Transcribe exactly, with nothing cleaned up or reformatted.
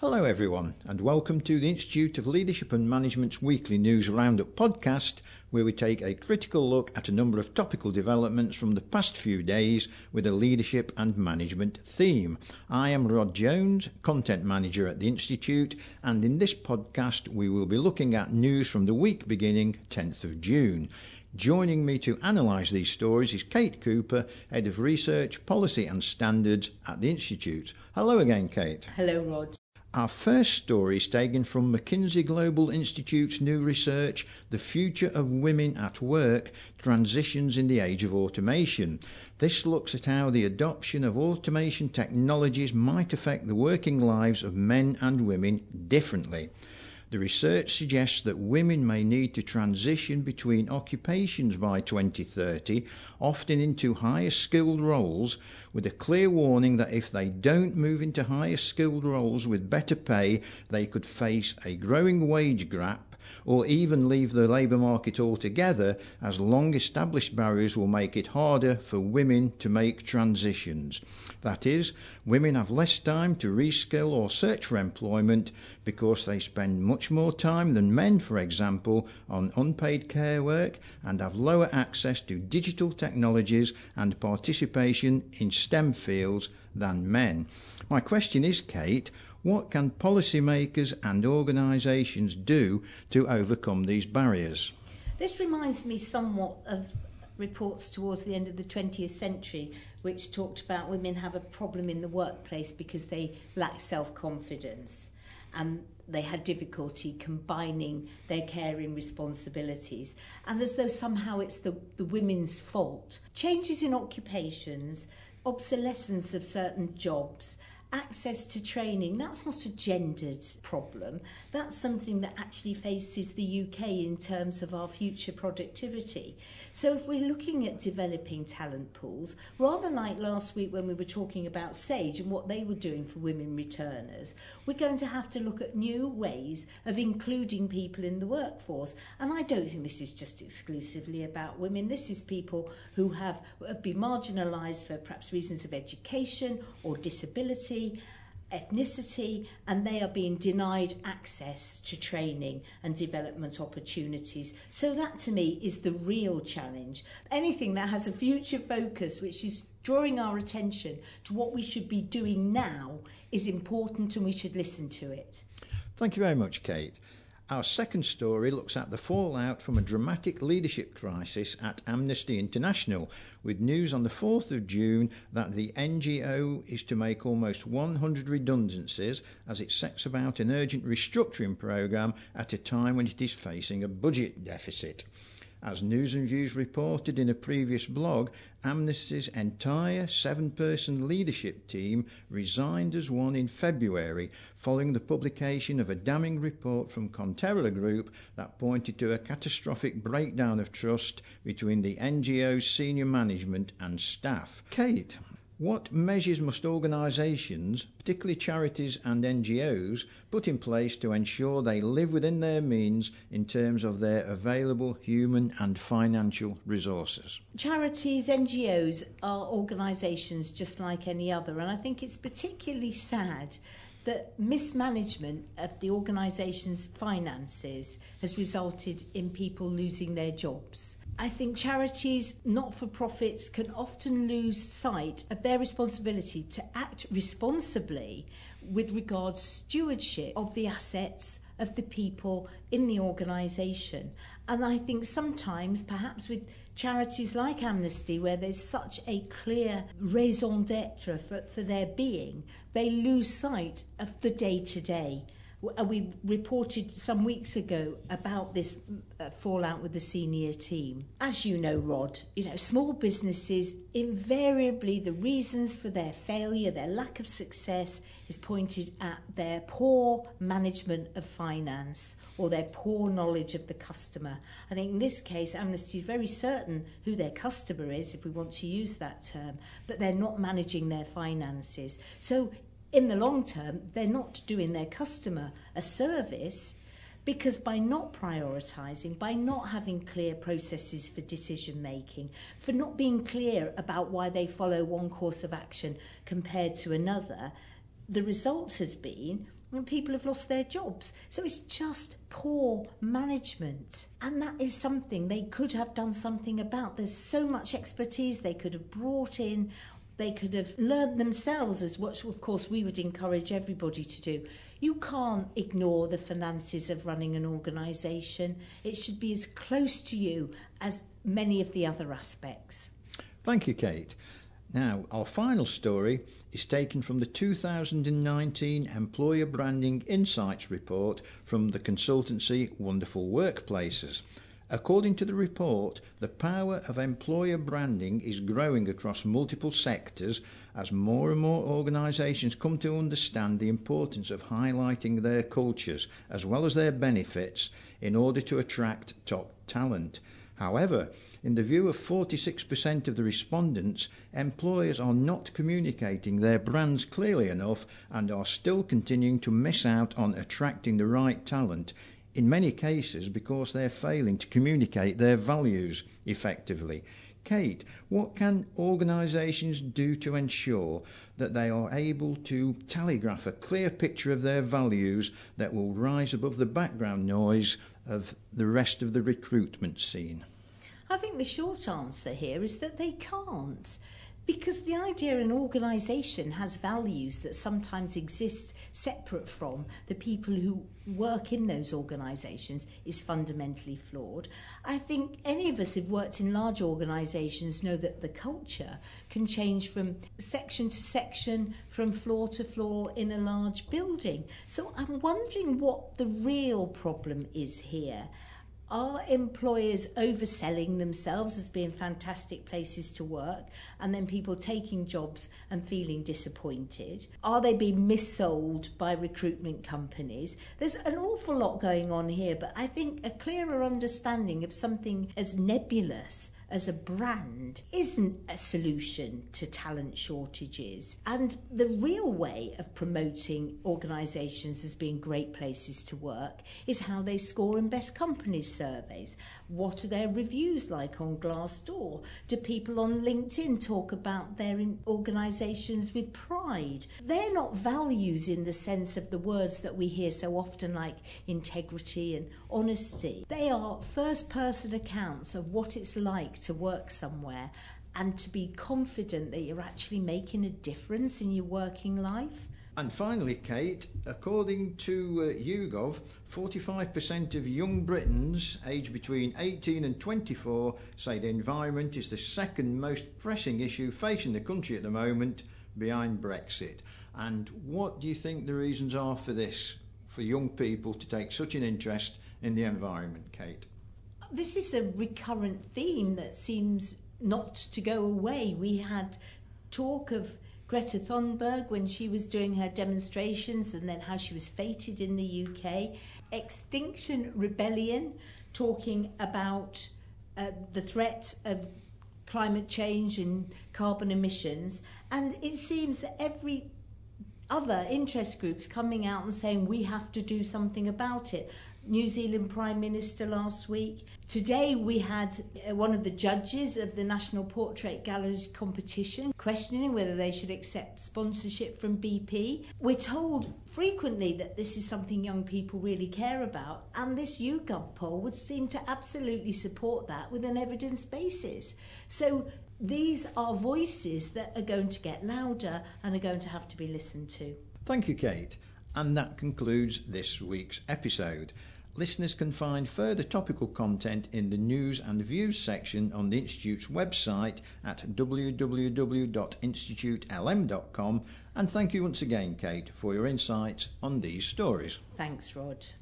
Hello everyone, and welcome to the Institute of Leadership and Management's weekly news roundup podcast, where we take a critical look at a number of topical developments from the past few days with a leadership and management theme. I am Rod Jones, Content Manager at the Institute, and in this podcast we will be looking at news from the week beginning tenth of June. Joining me to analyse these stories is Kate Cooper, Head of Research, Policy and Standards at the Institute. Hello again, Kate. Hello, Rod. Our first story is taken from McKinsey Global Institute's new research, The Future of Women at Work, Transitions in the Age of Automation. This looks at how the adoption of automation technologies might affect the working lives of men and women differently. The research suggests that women may need to transition between occupations by twenty thirty, often into higher skilled roles, with a clear warning that if they don't move into higher skilled roles with better pay, they could face a growing wage gap or even leave the labour market altogether, as long-established barriers will make it harder for women to make transitions. That is, women have less time to reskill or search for employment because they spend much more time than men, for example, on unpaid care work, and have lower access to digital technologies and participation in STEM fields than men. My question is, Kate, what can policymakers and organisations do to overcome these barriers? This reminds me somewhat of reports towards the end of the twentieth century, which talked about women have a problem in the workplace because they lack self-confidence and they had difficulty combining their caring responsibilities, and as though somehow it's the, the women's fault. Changes in occupations, obsolescence of certain jobs, access to training, that's not a gendered problem. That's something that actually faces the U K in terms of our future productivity. So if we're looking at developing talent pools, rather like last week when we were talking about SAGE and what they were doing for women returners, we're going to have to look at new ways of including people in the workforce. And I don't think this is just exclusively about women. This is people who have, have been marginalised for perhaps reasons of education or disability, ethnicity, and they are being denied access to training and development opportunities. So that to me is the real challenge. Anything that has a future focus, which is drawing our attention to what we should be doing now, is important, and we should listen to it. Thank you very much, Kate. Our second story looks at the fallout from a dramatic leadership crisis at Amnesty International, with news on the fourth of June that the N G O is to make almost one hundred redundancies as it sets about an urgent restructuring programme at a time when it is facing a budget deficit. As News and Views reported in a previous blog, Amnesty's entire seven-person leadership team resigned as one in February, following the publication of a damning report from Conterra Group that pointed to a catastrophic breakdown of trust between the N G O's senior management and staff. Kate, what measures must organisations, particularly charities and N G Os, put in place to ensure they live within their means in terms of their available human and financial resources? Charities, N G Os are organisations just like any other, and I think it's particularly sad that mismanagement of the organisation's finances has resulted in people losing their jobs. I think charities, not-for-profits, can often lose sight of their responsibility to act responsibly with regards stewardship of the assets of the people in the organisation. And I think sometimes, perhaps with charities like Amnesty, where there's such a clear raison d'etre for, for their being, they lose sight of the day-to-day. We reported some weeks ago about this uh, fallout with the senior team. As you know, Rod, you know, small businesses, invariably the reasons for their failure, their lack of success, is pointed at their poor management of finance or their poor knowledge of the customer. I think in this case, Amnesty is very certain who their customer is, if we want to use that term, but they're not managing their finances. So in the long term, they're not doing their customer a service, because by not prioritising, by not having clear processes for decision making, for not being clear about why they follow one course of action compared to another, the result has been and people have lost their jobs. So it's just poor management. And that is something they could have done something about. There's so much expertise they could have brought in. They could have learned themselves, as what, of course, we would encourage everybody to do. You can't ignore the finances of running an organisation. It should be as close to you as many of the other aspects. Thank you, Kate. Now, our final story is taken from the two thousand nineteen Employer Branding Insights report from the consultancy Wonderful Workplaces. According to the report, the power of employer branding is growing across multiple sectors as more and more organisations come to understand the importance of highlighting their cultures as well as their benefits in order to attract top talent. However, in the view of forty-six percent of the respondents, employers are not communicating their brands clearly enough and are still continuing to miss out on attracting the right talent, in many cases because they're failing to communicate their values effectively. Kate, what can organisations do to ensure that they are able to telegraph a clear picture of their values that will rise above the background noise of the rest of the recruitment scene? I think the short answer here is that they can't. Because the idea an organisation has values that sometimes exist separate from the people who work in those organisations is fundamentally flawed. I think any of us who've worked in large organisations know that the culture can change from section to section, from floor to floor in a large building. So I'm wondering what the real problem is here. Are employers overselling themselves as being fantastic places to work and then people taking jobs and feeling disappointed? Are they being missold by recruitment companies? There's an awful lot going on here, but I think a clearer understanding of something as nebulous as a brand isn't a solution to talent shortages. And the real way of promoting organisations as being great places to work is how they score in Best Companies surveys. What are their reviews like on Glassdoor? Do people on LinkedIn talk about their organisations with pride? They're not values in the sense of the words that we hear so often, like integrity and honesty. They are first-person accounts of what it's like to work somewhere and to be confident that you're actually making a difference in your working life. And finally, Kate, according to uh, YouGov, forty-five percent of young Britons aged between eighteen and twenty-four say the environment is the second most pressing issue facing the country at the moment, behind Brexit. And what do you think the reasons are for this, for young people to take such an interest in the environment, Kate? This is a recurrent theme that seems not to go away. We had talk of Greta Thunberg when she was doing her demonstrations and then how she was feted in the U K. Extinction Rebellion talking about uh, the threat of climate change and carbon emissions. And it seems that every other interest groups coming out and saying we have to do something about it. New Zealand Prime Minister last week. Today we had one of the judges of the National Portrait Galleries competition questioning whether they should accept sponsorship from B P. We're told frequently that this is something young people really care about, and this YouGov poll would seem to absolutely support that with an evidence basis. So these are voices that are going to get louder and are going to have to be listened to. Thank you, Kate. And that concludes this week's episode. Listeners can find further topical content in the News and Views section on the Institute's website at w w w dot institute l m dot com. And thank you once again, Kate, for your insights on these stories. Thanks, Rod.